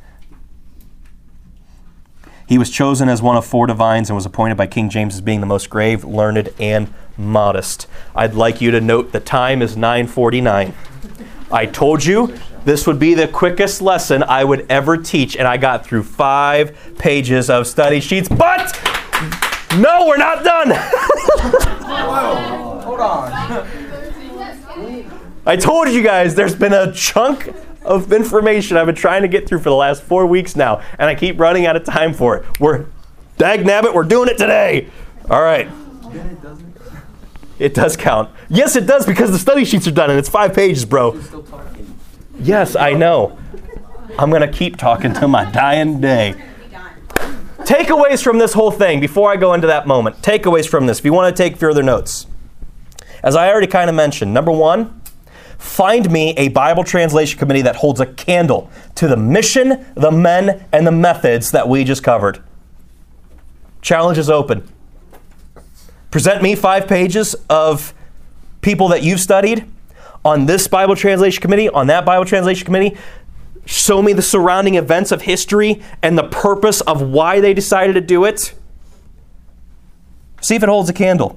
He was chosen as one of 4 divines and was appointed by King James as being the most grave, learned, and modest. I'd like you to note the time is 9:49. I told you this would be the quickest lesson I would ever teach, and I got through 5 pages of study sheets, but no, we're not done. Hold on. I told you guys there's been a chunk of information I've been trying to get through for the last 4 weeks now, and I keep running out of time for it. Dagnabbit, we're doing it today. All right. It does count. Yes, it does, because the study sheets are done, and it's 5 pages, bro. Yes, I know. I'm going to keep talking to my dying day. Takeaways from this whole thing, before I go into that moment. Takeaways from this, if you want to take further notes. As I already kind of mentioned, number 1, find me a Bible translation committee that holds a candle to the mission, the men, and the methods that we just covered. Challenge is open. Present me 5 pages of people that you've studied on this Bible translation committee, on that Bible translation committee. Show me the surrounding events of history and the purpose of why they decided to do it. See if it holds a candle.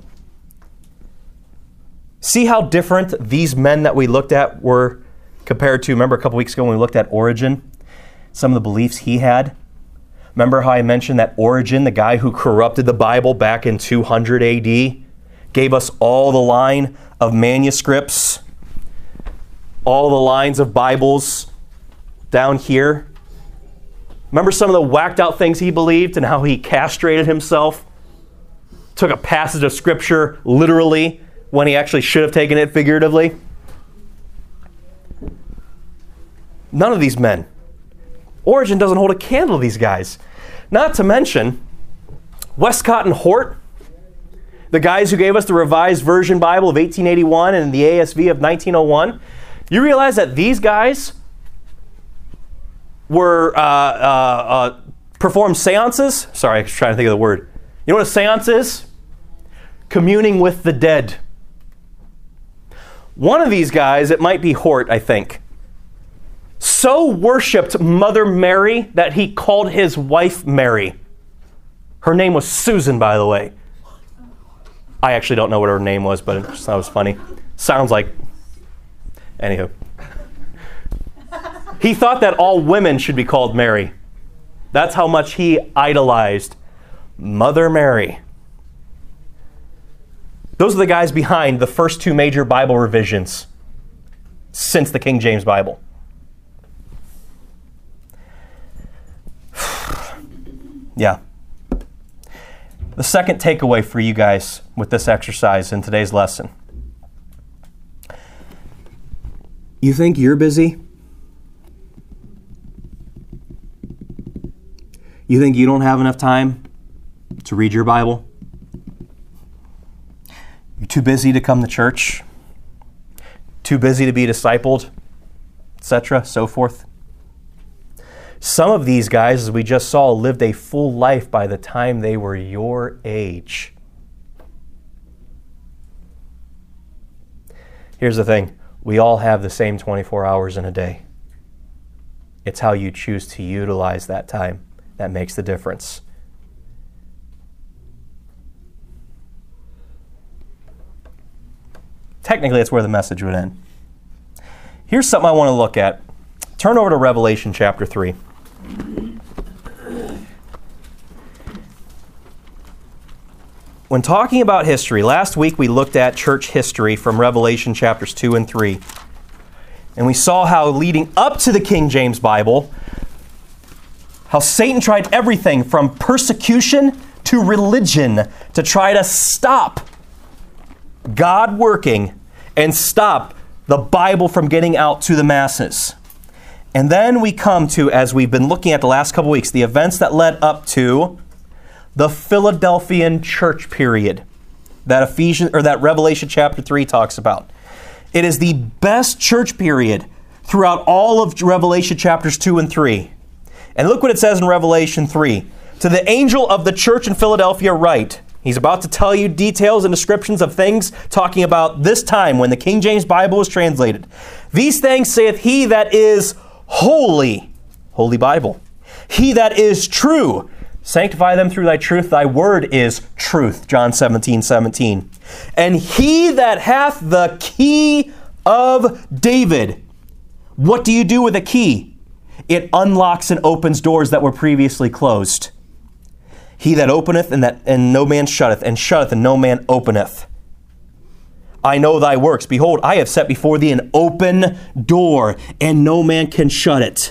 See how different these men that we looked at were compared to, remember a couple weeks ago when we looked at Origen? some of the beliefs he had. Remember how I mentioned that Origen, the guy who corrupted the Bible back in 200 AD, gave us all the line of manuscripts, all the lines of Bibles down here. Remember some of the whacked out things he believed and how he castrated himself? Took a passage of Scripture literally when he actually should have taken it figuratively? None of these men. Origen doesn't hold a candle to these guys. Not to mention, Westcott and Hort, the guys who gave us the Revised Version Bible of 1881 and the ASV of 1901, you realize that these guys were performed seances? Sorry, I was trying to think of the word. You know what a seance is? Communing with the dead. One of these guys, it might be Hort, I think, so worshipped Mother Mary that he called his wife Mary. Her name was Susan, by the way. I actually don't know what her name was, but that was funny. Sounds like... Anywho. He thought that all women should be called Mary. That's how much he idolized Mother Mary. Those are the guys behind the first two major Bible revisions since the King James Bible. Yeah. The second takeaway for you guys with this exercise in today's lesson. You think you're busy? You think you don't have enough time to read your Bible? You're too busy to come to church? Too busy to be discipled? Etc., so forth. Some of these guys, as we just saw, lived a full life by the time they were your age. Here's the thing. We all have the same 24 hours in a day. It's how you choose to utilize that time that makes the difference. Technically, that's where the message would end. Here's something I want to look at. Turn over to Revelation chapter 3. When talking about history, last week we looked at church history from Revelation chapters 2 and 3. And we saw how leading up to the King James Bible, how Satan tried everything from persecution to religion to try to stop God working and stop the Bible from getting out to the masses. And then we come to, as we've been looking at the last couple weeks, the events that led up to the Philadelphian church period that Revelation chapter 3 talks about. It is the best church period throughout all of Revelation chapters 2 and 3. And look what it says in Revelation 3. To the angel of the church in Philadelphia write. He's about to tell you details and descriptions of things talking about this time when the King James Bible was translated. These things saith he that is holy, Holy Bible. He that is true, sanctify them through thy truth. Thy word is truth. John 17:17. And he that hath the key of David. What do you do with a key? It unlocks and opens doors that were previously closed. He that openeth and no man shutteth, and shutteth and no man openeth. I know thy works. Behold, I have set before thee an open door, and no man can shut it.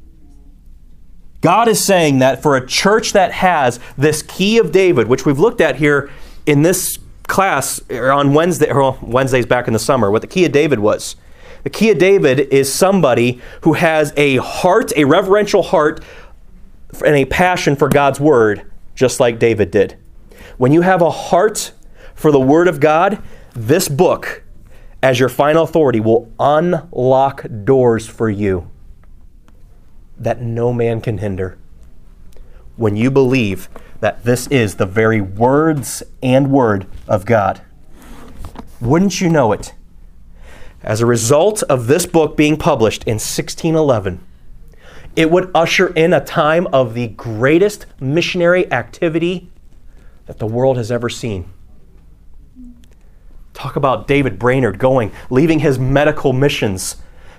God is saying that for a church that has this key of David, which we've looked at here in this class on Wednesday, or Wednesdays back in the summer, what the key of David was. The key of David is somebody who has a heart, a reverential heart, and a passion for God's word, just like David did. When you have a heart for the word of God, this book, as your final authority, will unlock doors for you that no man can hinder. When you believe that this is the very words and word of God. Wouldn't you know it? As a result of this book being published in 1611, it would usher in a time of the greatest missionary activity that the world has ever seen. Talk about David Brainerd leaving his medical missions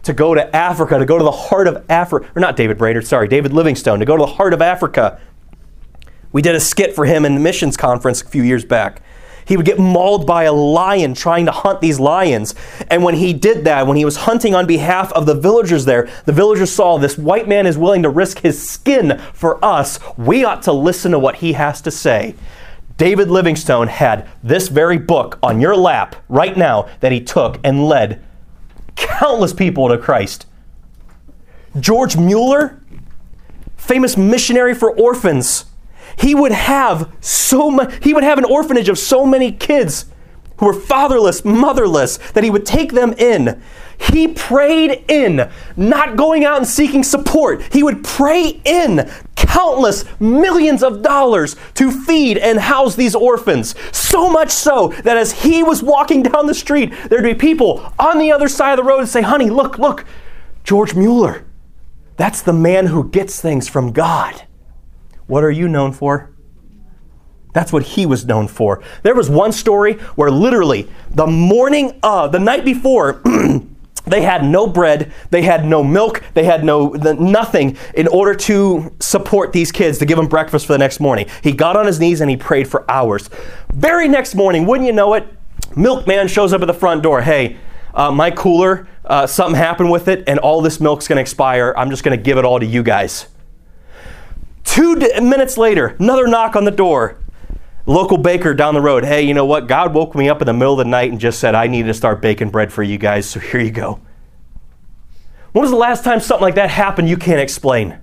to go to Africa, to go to the heart of Africa, or not David Brainerd, sorry, David Livingstone, to go to the heart of Africa. We did a skit for him in the missions conference a few years back. He would get mauled by a lion trying to hunt these lions. And when he did that, when he was hunting on behalf of the villagers there, the villagers saw this white man is willing to risk his skin for us. We ought to listen to what he has to say. David Livingstone had this very book on your lap right now that he took and led countless people to Christ. George Mueller, famous missionary for orphans, he would have an orphanage of so many kids who were fatherless, motherless, that he would take them in. He prayed in, not going out and seeking support. He would pray in countless millions of dollars to feed and house these orphans. So much so that as he was walking down the street, there'd be people on the other side of the road and say, honey, look, George Mueller. That's the man who gets things from God. What are you known for? That's what he was known for. There was one story where literally the night before, they had no bread, they had no milk, they had nothing in order to support these kids, to give them breakfast for the next morning. He got on his knees and he prayed for hours. Very next morning, wouldn't you know it, milkman shows up at the front door. Hey, my cooler, something happened with it and all this milk's going to expire. I'm just going to give it all to you guys. 2 minutes later, another knock on the door. Local baker down the road. Hey, you know what? God woke me up in the middle of the night and just said I needed to start baking bread for you guys, so here you go. When was the last time something like that happened you can't explain?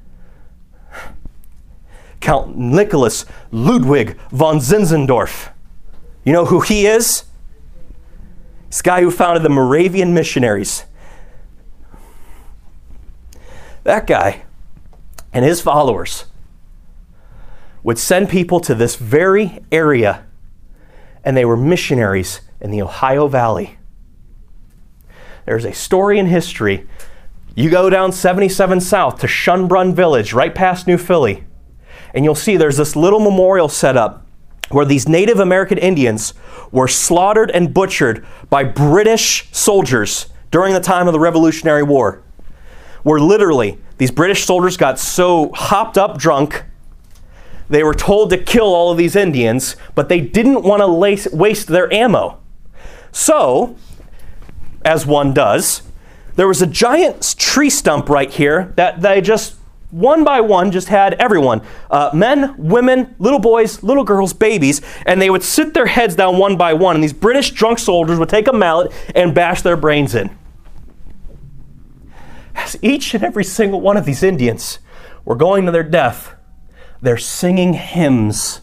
Count Nicholas Ludwig von Zinzendorf. You know who he is? This guy who founded the Moravian missionaries. That guy and his followers would send people to this very area, and they were missionaries in the Ohio Valley. There's a story in history. You go down 77 South to Schönbrunn Village, right past New Philly, and you'll see there's this little memorial set up where these Native American Indians were slaughtered and butchered by British soldiers during the time of the Revolutionary War. Where literally, these British soldiers got so hopped up drunk, they were told to kill all of these Indians, but they didn't want to waste their ammo. So, as one does, there was a giant tree stump right here that they just, one by one, just had everyone. Men, women, little boys, little girls, babies, and they would sit their heads down one by one, and these British drunk soldiers would take a mallet and bash their brains in. As each and every single one of these Indians were going to their death, they're singing hymns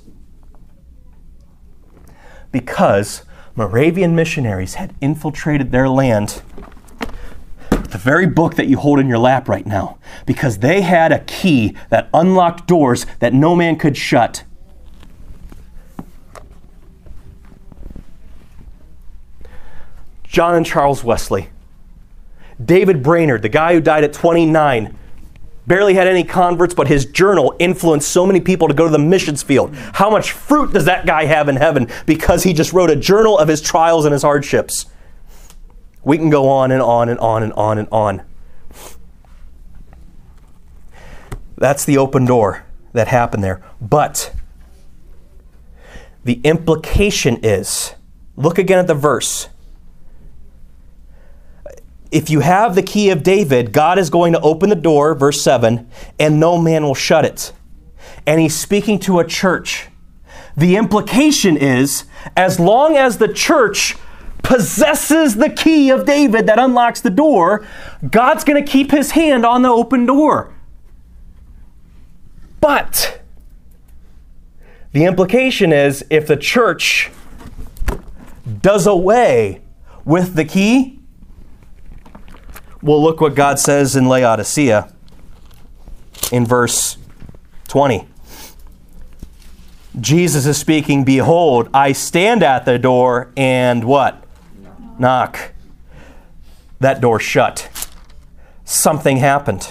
because Moravian missionaries had infiltrated their land. The very book that you hold in your lap right now, because they had a key that unlocked doors that no man could shut. John and Charles Wesley. David Brainerd, the guy who died at 29, barely had any converts, but his journal influenced so many people to go to the missions field. How much fruit does that guy have in heaven because he just wrote a journal of his trials and his hardships? We can go on and on and on and on and on. That's the open door that happened there. But the implication is, look again at the verse. If you have the key of David, God is going to open the door, verse 7, and no man will shut it. And he's speaking to a church. The implication is, as long as the church possesses the key of David that unlocks the door, God's going to keep his hand on the open door. But the implication is, if the church does away with the key, well, look what God says in Laodicea in verse 20. Jesus is speaking, behold, I stand at the door and what? Knock. That door shut. Something happened.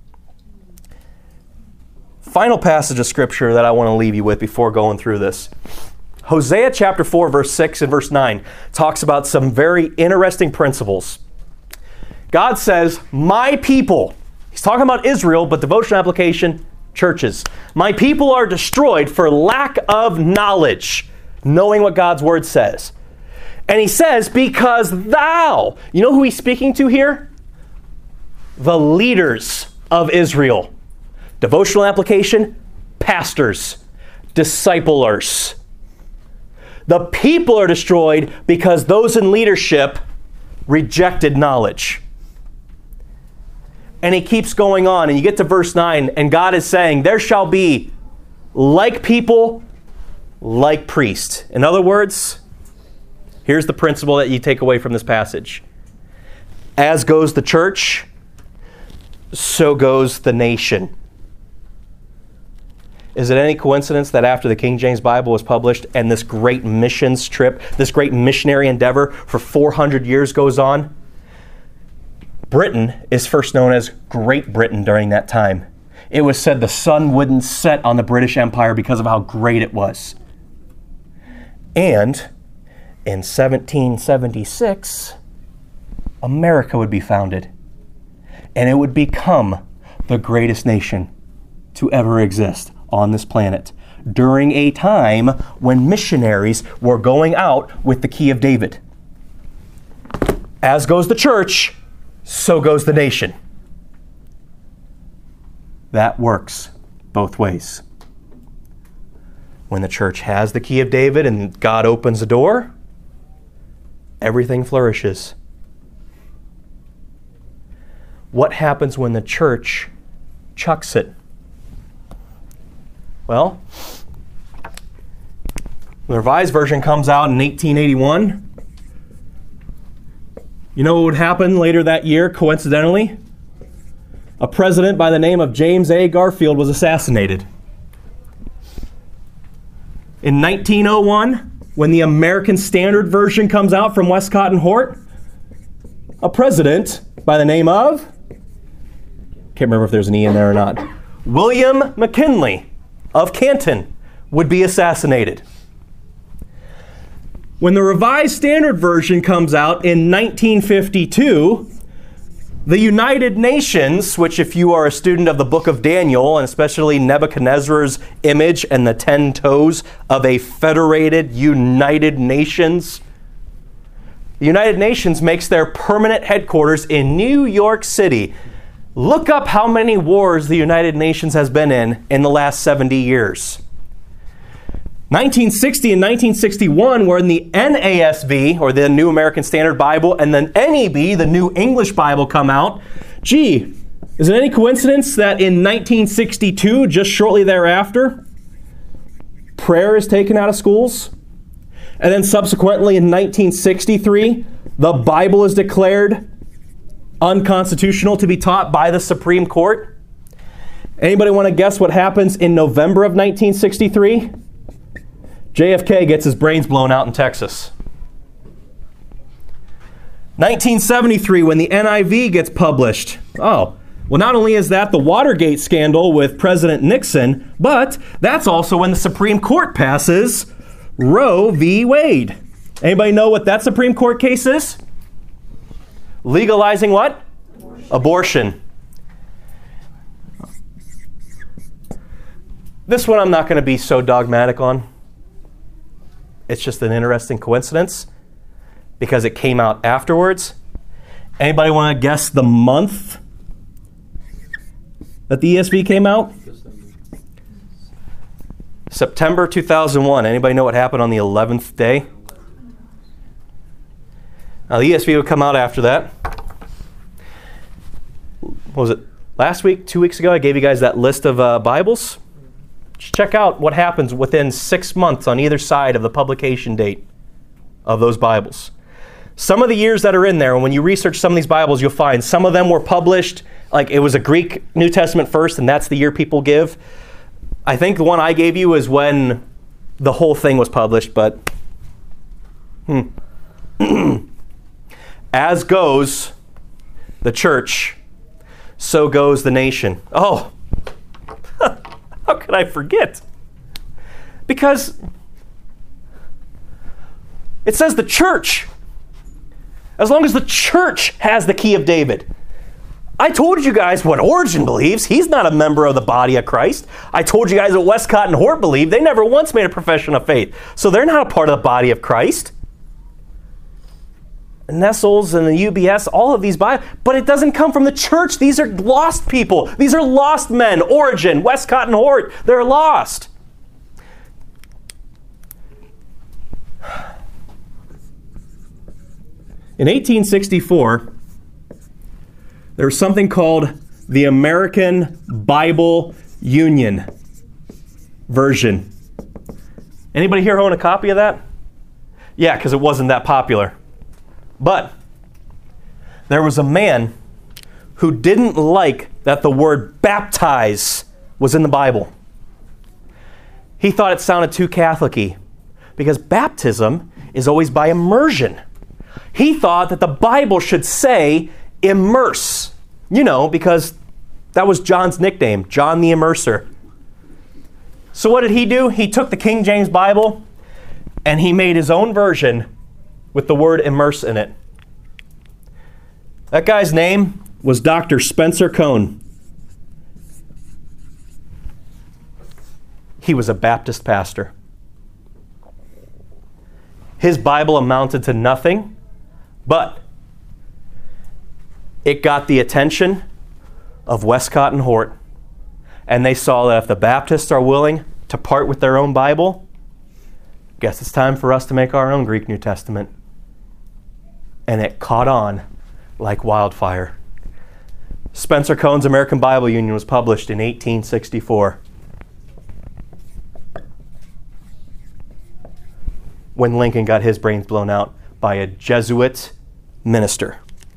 Final passage of scripture that I want to leave you with before going through this. Hosea chapter 4, verse 6 and verse 9 talks about some very interesting principles. God says, my people, he's talking about Israel, but devotional application, churches. My people are destroyed for lack of knowledge, knowing what God's word says. And he says, because thou, you know who he's speaking to here? The leaders of Israel. Devotional application, pastors, disciplers. The people are destroyed because those in leadership rejected knowledge. And he keeps going on, and you get to verse 9, and God is saying, there shall be like people, like priest. In other words, here's the principle that you take away from this passage. As goes the church, so goes the nation. Is it any coincidence that after the King James Bible was published and this great missions trip, this great missionary endeavor for 400 years goes on, Britain is first known as Great Britain during that time. It was said the sun wouldn't set on the British Empire because of how great it was. And in 1776, America would be founded. And it would become the greatest nation to ever exist on this planet during a time when missionaries were going out with the key of David. As goes the church, so goes the nation. That works both ways. When the church has the key of David and God opens the door, everything flourishes. What happens when the church chucks it? Well, the Revised Version comes out in 1881. You know what would happen later that year, coincidentally? A president by the name of James A. Garfield was assassinated. In 1901, when the American Standard Version comes out from Westcott and Hort, a president by the name of, can't remember if there's an E in there or not, William McKinley of Canton would be assassinated. When the Revised Standard Version comes out in 1952, the United Nations, which if you are a student of the book of Daniel, and especially Nebuchadnezzar's image and the 10 toes of a federated United Nations, the United Nations makes their permanent headquarters in New York City. Look up how many wars the United Nations has been in the last 70 years. 1960 and 1961 were in the NASB, or the New American Standard Bible, and then NEB, the New English Bible, come out. Gee, is it any coincidence that in 1962, just shortly thereafter, prayer is taken out of schools? And then subsequently in 1963, the Bible is declared unconstitutional to be taught by the Supreme Court? Anybody want to guess what happens in November of 1963? JFK gets his brains blown out in Texas. 1973, when the NIV gets published. Oh, well, not only is that the Watergate scandal with President Nixon, but that's also when the Supreme Court passes Roe v. Wade. Anybody know what that Supreme Court case is? Legalizing what? Abortion. This one I'm not going to be so dogmatic on. It's just an interesting coincidence because it came out afterwards. Anybody want to guess the month that the ESV came out? September 2001. Anybody know what happened on the 11th day? Now, the ESV would come out after that. What was it? Last week, 2 weeks ago, I gave you guys that list of Bibles. Just check out what happens within 6 months on either side of the publication date of those Bibles. Some of the years that are in there, and when you research some of these Bibles, you'll find some of them were published, like it was a Greek New Testament first, and that's the year people give. I think the one I gave you is when the whole thing was published, but as goes the church, so goes the nation. Oh, how could I forget? Because it says the church. As long as the church has the key of David. I told you guys what Origen believes. He's not a member of the body of Christ. I told you guys what Westcott and Hort believe. They never once made a profession of faith. So they're not a part of the body of Christ. Nestles and the UBS, all of these Bibles, but it doesn't come from the church. These are lost people. These are lost men. Origen, Westcott and Hort, they're lost. In 1864, there was something called the American Bible Union version. Anybody here own a copy of that? Yeah, because it wasn't that popular. But there was a man who didn't like that the word baptize was in the Bible. He thought it sounded too Catholic-y because baptism is always by immersion. He thought that the Bible should say immerse, because that was John's nickname, John the Immerser. So what did he do? He took the King James Bible and he made his own version with the word immerse in it. That guy's name was Dr. Spencer Cone. He was a Baptist pastor. His Bible amounted to nothing, but it got the attention of Westcott and Hort. And they saw that if the Baptists are willing to part with their own Bible, guess it's time for us to make our own Greek New Testament. And it caught on like wildfire. Spencer Cone's American Bible Union was published in 1864. When Lincoln got his brains blown out by a Jesuit minister.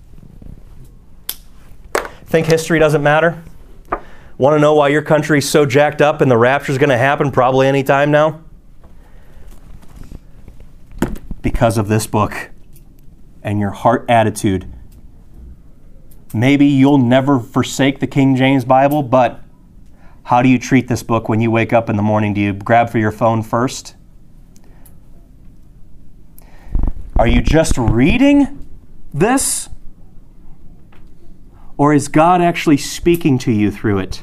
Think history doesn't matter? Want to know why your country's so jacked up and the rapture's going to happen probably any time now? Because of this book and your heart attitude. Maybe you'll never forsake the King James Bible, but how do you treat this book when you wake up in the morning? Do you grab for your phone first? Are you just reading this? Or is God actually speaking to you through it?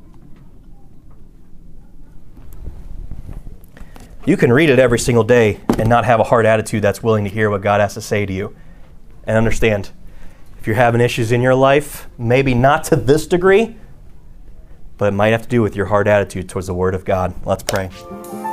You can read it every single day and not have a heart attitude that's willing to hear what God has to say to you. And understand, if you're having issues in your life, maybe not to this degree, but it might have to do with your heart attitude towards the Word of God. Let's pray.